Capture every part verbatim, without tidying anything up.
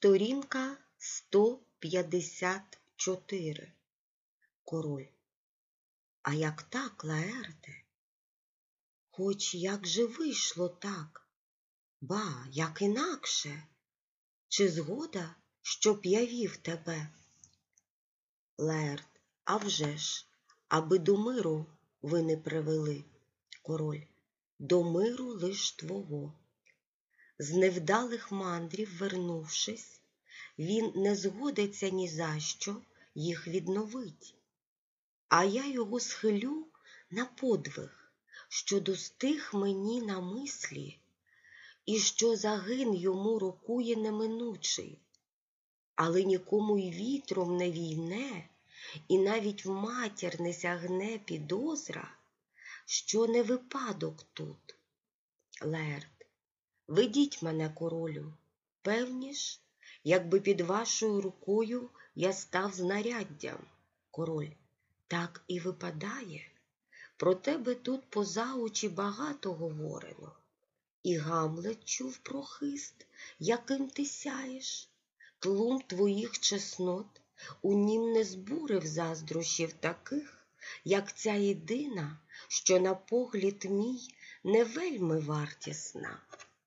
Сторінка сто п'ятдесят чотири. Король. А як так, Лаерте? Хоч як же вийшло так? Ба, як інакше? Чи згода, щоб я вів тебе? Лаерт. А вже ж, аби до миру ви не привели. Король. До миру лиш твого. З невдалих мандрів вернувшись, він не згодиться ні за що їх відновить. А я його схилю на подвиг, що достиг мені на мислі, і що загин йому рокує неминучий. Але нікому й вітром не війне, і навіть в матір не сягне підозра, що не випадок тут. Лаерт. Ведіть мене, королю, певні ж, якби під вашою рукою я став знаряддям. Король. Так і випадає. Про тебе тут поза очі багато говорено. І Гамлет чув про хист, яким ти сяєш. Тлум твоїх чеснот у нім не збурив заздрощів таких, як ця єдина, що на погляд мій не вельми вартісна.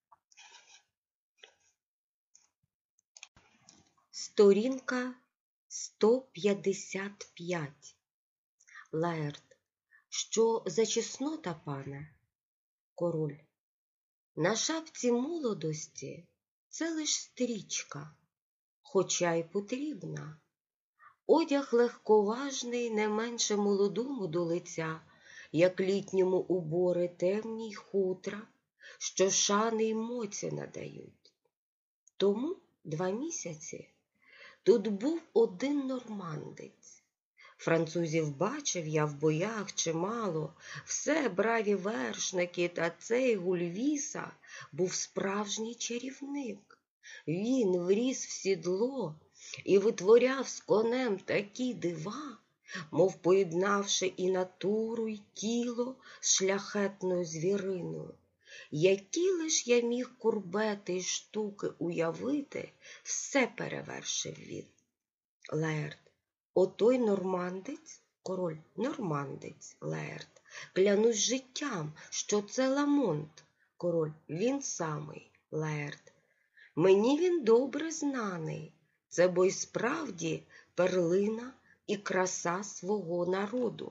Сторінка сто п'ятдесят п'ять. Лаерт. Що за чеснота, пане? Король. На шапці молодості це лиш стрічка, хоча й потрібна. Одяг легковажний не менше молодому до лиця, як літньому убори темні й хутра, що шани й моці надають. Тому два місяці тут був один нормандець. Французів бачив я в боях чимало, все браві вершники, та цей Гульвіса був справжній чарівник. Він вріс в сідло і витворяв з конем такі дива, мов поєднавши і натуру, й тіло з шляхетною звіриною. Які лиш я міг курбети й штуки уявити, все перевершив він. Лаерт. Отой нормандець? Король. Нормандець, Лаерт. Клянусь життям, що це Ламонт. Король. Він самий, Лаерт. Мені він добре знаний. Це бо й справді перлина і краса свого народу.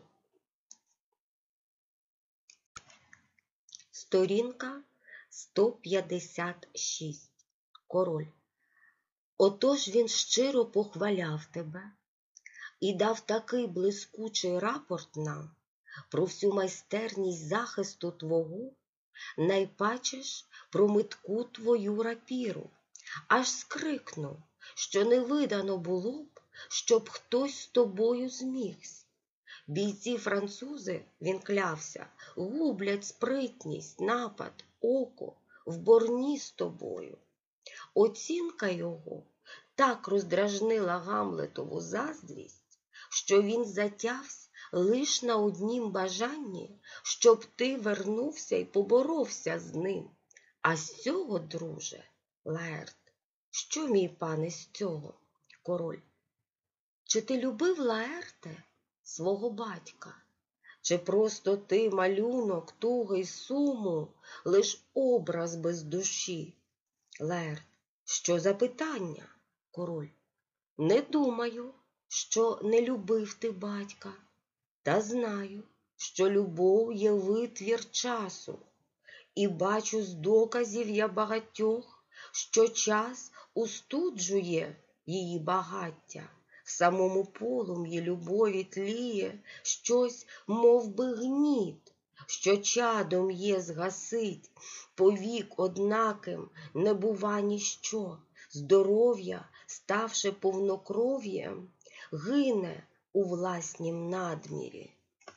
Сторінка сто п'ятдесят шість. Король. Отож він щиро похваляв тебе і дав такий блискучий рапорт нам про всю майстерність захисту твого, найпаче ж про метку твою рапіру. Аж скрикнув, що не видано було б, щоб хтось з тобою змігсь. Бійці-французи, він клявся, гублять спритність, напад, око в борні з тобою. Оцінка його так роздражнила Гамлетову заздрість, що він затявсь лиш на однім бажанні, щоб ти вернувся й поборовся з ним. А з цього, друже, Лаерт, що, мій пане, з цього? Король. Чи ти любив, Лаерте, свого батька? Чи просто ти малюнок, туги й суму, лиш образ без душі? Лаерт. Що за питання? Король. Не думаю, що не любив ти батька, та знаю, що любов є витвір часу, і бачу з доказів я багатьох, що час устуджує її багаття. В самому полум'ї любові тліє щось, мов би гніт, що чадом є згасить, повік однаким не бува ніщо. Здоров'я, ставши повнокров'ям, гине у власнім надмірі.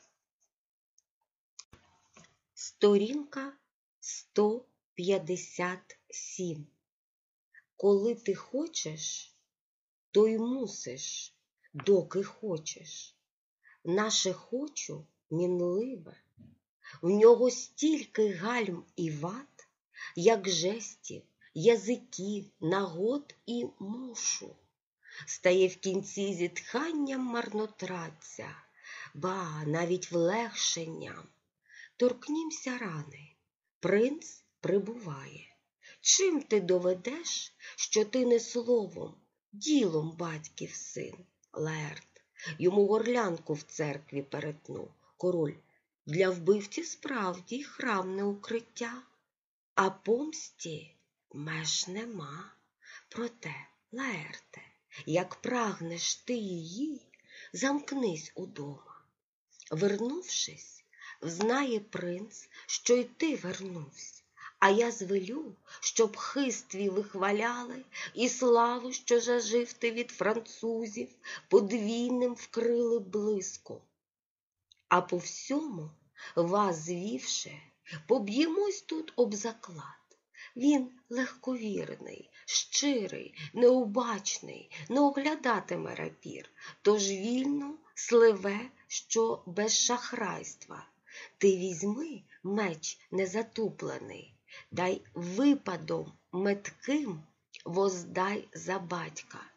Сторінка сто п'ятдесят сім. Коли ти хочеш, то й мусиш, доки хочеш. Наше хочу мінливе, в нього стільки гальм і вад, як жестів, язиків, нагод і мушу. Стає в кінці зітханням марнотратця, ба навіть влегшенням. Торкнімся рани, принц прибуває. Чим ти доведеш, що ти не словом, ділом батьків син? Лаерт йому горлянку в церкві перетнув. Король: для вбивці справді храмне укриття, а помсті меж нема. Проте, Лаерте, як прагнеш ти її, замкнись удома. Вернувшись, взнає принц, що й ти вернувся, а я звелю, щоб хист твій вихваляли і славу, що зажив ти від французів, подвійним вкрили блиском. А по всьому, вас звівши, поб'ємось тут об заклад. Він легковірний, щирий, необачний, не оглядатиме рапір, тож вільно сливе, що без шахрайства. Ти візьми меч незатуплений, дай випадом метким воздай за батька.